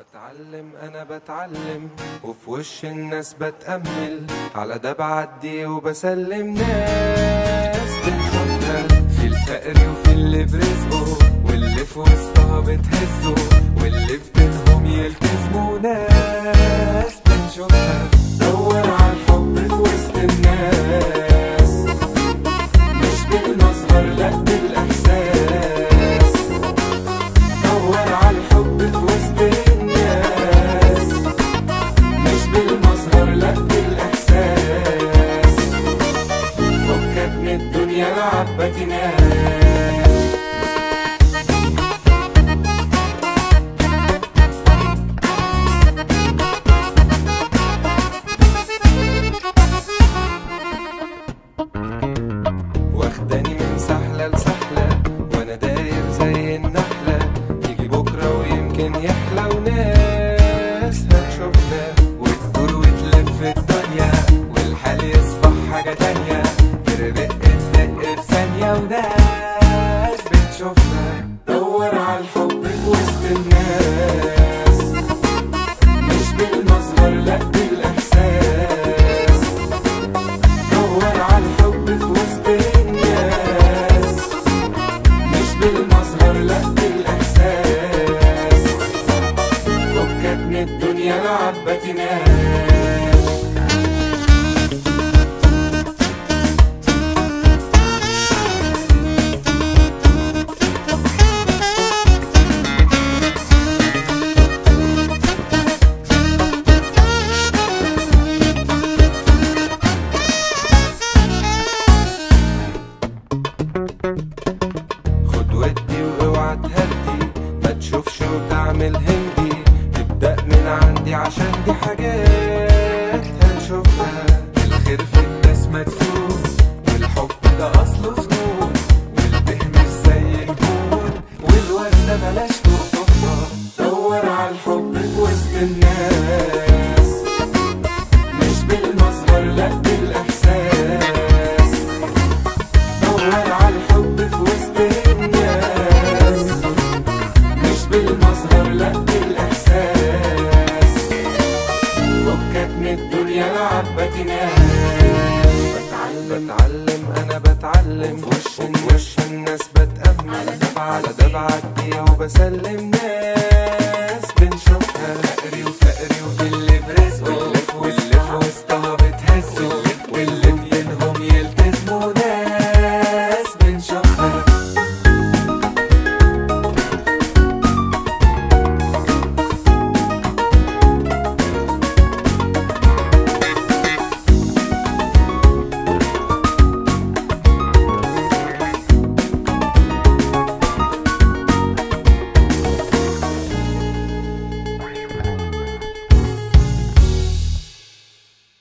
أنا بتعلم وفي وش الناس بتأمل، على ده بعدي وبسلم ناس بنشوفها في الفقر وفي اللي برزقه، واللي في وسطها بتهزه، واللي في بينهم يلتزموا ناس بنشوفها. دور على الحب في وسط الناس، مش بالمظهر لأ بالإحساس. دور على الحب في وسط الناس، مش بالمظهر لأ بالإحساس. فكك من الدنيا لعبة ناس. واخداني من سحلة لسحلة وانا داير زي النحلة، يجي بكرة ويمكن يحلى وناس هتشوفنا، وتدور وتلف الدنيا والحال يصبح حاجة تانية، تربق الدق في ثانية وناس بتشوفنا. دور على الحب في وسط الناس، مش بالمظهر لأ بالإحساس. دور على الحب في وسط الناس، مش بالمظهر لأ بالإحساس. فكك من الدنيا لعبة ناس. خد ودي واوعى تهدي، ما تشوفش وتعمل هندي، تبدأ من عندي عشان دي حاجات هنشوفها. الخير في الناس مدفون، والحب ده أصله فنون، والبه مش زي الكون، والوردة بلاش تقطفها. دور على الحب في وسط الناس، مش بالمظهر لأ بالإحساس. دور على الحب في وسط الناس، مش بالمظهر لأ بالإحساس. فكك من الدنيا لعبة ناس. بتعلم أنا بتعلم، وش الناس بتأمل، على ده بعدي وبسلم ناس